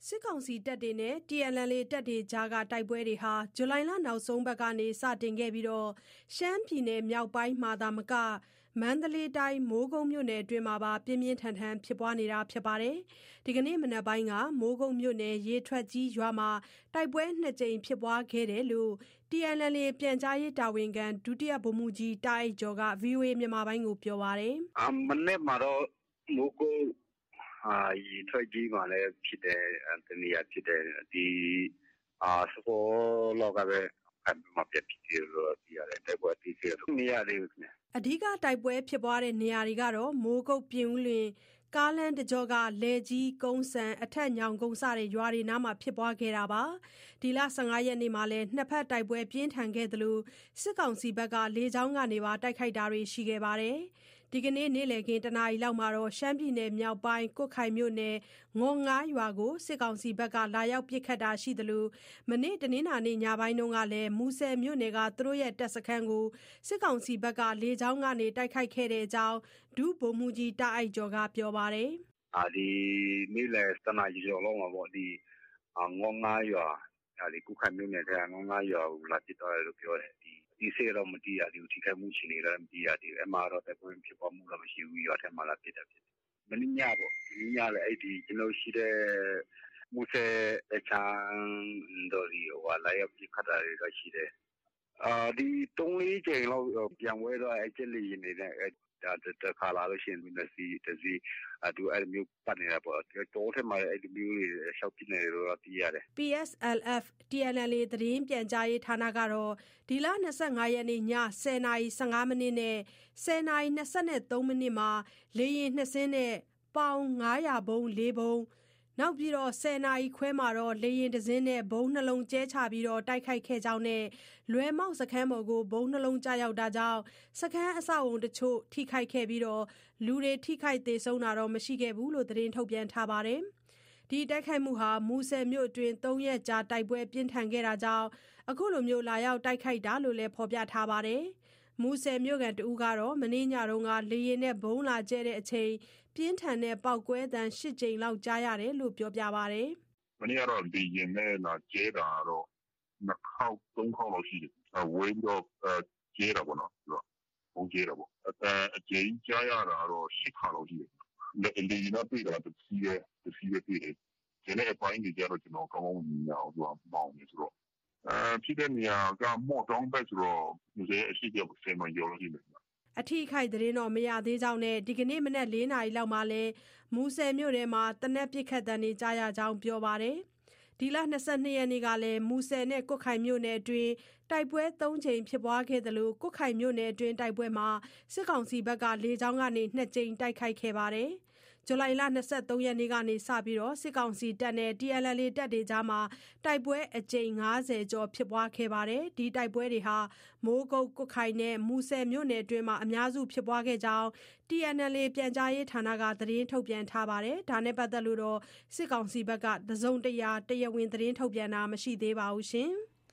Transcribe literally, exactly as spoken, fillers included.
စစ်ကောင်စီတပ်တွေနဲ့ T N L A တပ်တွေကြားကတိုက်ပွဲတွေဟာဇူလိုင်လနောက်ဆုံးပတ်ကနေစတင်ခဲ့ပြီးရှမ်းပြည်နယ်မြောက်ပိုင်းမှာသာမကမန္တလေးတိုင်းမိုးကုတ်မြို့နယ်အတွင်းမှာပါပြင်းပြင်းထန်ထန်ဖြစ်ပွားနေတာပါ။ဒီကနေ့မနက်ပိုင်းကမိုးကုတ်မြို့နယ်ရေထွက်ကြီးရွာမှာတိုက်ပွဲနှစ်ကြိမ်ဖြစ်ပွားခဲ့တယ်လို့ T N L A ပြန်ကြားရေးတာဝန်ခံဒုတိယဗိုလ်မှူးကြီးတာအိုက်ကျော်က ဗွီအိုအေမြန်မာပိုင်းကိုပြောပါတယ်။အမနေ့မှာတော့မိုးကုတ်အာရေထွက်ကြီးမှာလည်းဖြစ်တယ်တနေရာဖြစ်တယ်ဒီအာစကောလောကပဲအမပြတ်ပြီးတော့ဒီရတယ်တိုက်ပွဲတိကျတော့နေရာလေးပဲခင်ဗျအဓိကတိုက်ပွဲဖြစ်ပွားတဲ့နေရာတွေကတော့မိုးကုတ်ပြင်ဦးလွင်ကားလမ်းတကြောကလဲကြီးကုန်းစံအထက်ညောင်ကုန်းစတဲ့ရွာတွေနားမှာဖြစ်ပွားခဲ့တာပါဒီလဆယ့်ငါရက်နေ့မှာလည်းနှစ်ဖက်တိုက်ပွဲပြင်းထန်ခဲ့သလိုစစ်ကောင်စီဘက်ကလေကြောင်းကနေပါတိုက်ခိုက်တာတွေရှိခဲ့ပါတယ်ဒီကနေ့နေ့လည်ခင်းတနာရီလောက်မှာတော့ရှမ်းပြည်နယ်မြောက်ပိုင်းကွတ်ခိုင်မြို့နယ်ငေါ်ငါးရွာကိုစစ်ကောင်စီဘက်ကလာရောက်ပစ်ခတ်တာရှိသလိုမနေ့တနင်္လာနေ့ညပိုင်းတုန်းကလည်းမူဆယ်မြို့နယ်ကသူတို့ရဲ့တပ်စခန်းကိုစစ်ကောင်စီဘက်ကလေကြောင်းကနေတိုက်ခိုက်ခဲ့တဲ့အကြောင်းဒုဗိုလ်မှူးကြီးတာအိုက်ကျော်ကပြောပါတယ်အာဒီနေ့လည်တနာရီကျော်လောက်မှာပေါ့ဒီငေါ်ငါးရွာအဲဒီကွတ်ခိုင်မြို့နယ်ကငေါ်ငါးရွာကိုလာပစ်တော့တယ်လို့ပြောတယ်ဒီဒီစေတော့မတီးရဒီထိခိုက်မှုရှိနေတယ်မတီးရဒီအမှားတော့တိုက်ပွဲဖြစ်ပေါ်မှုတော့မရှိဘူးရွာထဲမှာလာပစ်တယ်ဖြစ်တယ်မင်းညပေါ့မင်းညလည်းအဲ့ဒီကျွန်တော်ရှိတဲ့မူဆယ်အချမ်းတော်ဒီဟိုလာရောက်ပြခတ်တာတွေရှိတယ်အာဒီသုံးလေးချိန်လောက်ပြန်ဝဲတော့အဲ့ကျက်လေးနေတဲ့ဒါတခါလာလို့ရှိရင်မျက်စိတစီအတူအဲ့မျိုးပတ်နေတာပေါ့တော့ထဲမှာအဲ့ဒီမျိုးတွေရှောက်ပြနေလို့တော့သိရတယ် P S L F T N L A သတင်းပြန်ကြားရေးဌာနကတော့ဒီလ၂၅ရက်နေ့ညဆယ်နာရီ၁၅မိနစ်နဲ့ဆယ်နာရီ၂၃မိနစ်မှာလေယာဉ်နှစ်စင်းနဲ့ပေါင်၅၀၀ဘုံ၄ဘုံနောက်ပြီးတော့ဆယ်နာရီခွဲမှာတော့လေရင်တစ်စင်းနဲ့ဘုံနှလုံးကျဲချပြီးတော့တိုက်ခိုက်ခဲ့ကြောင်းနဲ့လွယ်မောက်စခန်းပေါ်ကိုဘုံနှလုံးကျရောက်တာကြောင့်စခန်းအဆောက်အုံတချို့ထိခိုက်ခဲ့ပြီးတော့လူတွေထိခိုက်သေးဆုံးတာတော့မရှိခဲ့ဘူးလို့သတင်းထုတ်ပြန်ထားပါတယ်။ဒီတိုက်ခိုက်မှုဟာမူဆယ်မြို့အတွင်း၃ရက်ကြာတိုက်ပွဲပြင်းထန်ခဲ့တာကြောင့်အခုလိုမျိုးလာရောက်တိုက်ခိုက်တာလို့လည်းဖော်ပြထားပါတယ်။မူဆယ်မြို့ကန်တူကတော့မင်းညတုန်းကလေရင်နဲ့ဘုံလာကျဲတဲ့အချိန်ပြင်းထန်တဲ့ပောက်ကွဲသံ၈ကြိမ်လောက်ကြားရတယ်လို့ပြောပြပါတယ်။မနေ့ကတော့လေရင်နဲ့လာကျဲတာတော့နှစ်ခေါက်သုံးခေါက်လောက်ရှိတယ်။ဝင်းတော့ကျဲတာပေါ့နော်။ဘုံကျဲတာပေါ့။အဲအကျဉ်းကြားရတာတော့၈ခါလောက်ရှိတယ်။လေရင်နဲ့တွေ့တာတစ်စီးပဲတစ်စီးပဲတွေ့တယ်။ကျန်တဲ့အပိုင်းတွေကျတော့ကျွန်တော်ကောင်းကောင်းမြင်ရအောင်သူကမောင်းနေဆိုတော့အဲဖြစ်တဲ့နေရာကမော့တောင်းပဲဆိုတော့ဒီအရှိတဲ့ဆယ်မိုင်ကျော်လို့ရှိတယ်အထီးခိုက်သတင်းတော့မရသေးကြောင်းနဲ့ဒီကနေ့မနက်၄နာရီလောက်မှာလဲမူဆယ်မြို့ထဲမှာတနက်ပစ်ခတ်တံတွေကြားရကြောင်းပြောပါတယ်ဒီလ၂၂ရက်နေ့ကလည်းမူဆယ်နဲ့ကွတ်ခိုင်မြို့နယ်အတွင်းတိုက်ပွဲ၃ချိန်ဖြစ်ပွားခဲ့တယ်လို့ကွတ်ခိုင်မြို့နယ်အတွင်းတိုက်ပွဲမှာစစ်ကောင်စီဘက်ကလေကြောင်းကနေ၂ကြိမ်တိုက်ခိုက်ခဲ့ပါတယ်ဇူလိုင်လ၂၃ရက်နေ့ကနေစပြီးတော့စစ်ကောင်စီတပ်နဲ့ T N L A တပ်တွေကြားမှာတိုက်ပွဲအကြိမ်၅၀ကျော်ဖြစ်ပွားခဲ့ပါတယ်ဒီတိုက်ပွဲတွေဟာမိုးကုတ်ကွတ်ခိုင်နဲ့မူဆယ်မြို့နယ်အတွင်းမှာအများစုဖြစ်ပွားခဲ့ကြောင်း T N L A ပြန်ကြားရေးဌာနကသတင်းထုတ်ပြန်ထားပါတယ်ဒါနဲ့ပတ်သက်လို့တော့စစ်ကောင်စီဘက်ကတစုံတရာတရားဝင်သတင်းထုတ်ပြန်တာမရှိသေးပါဘူးရှင်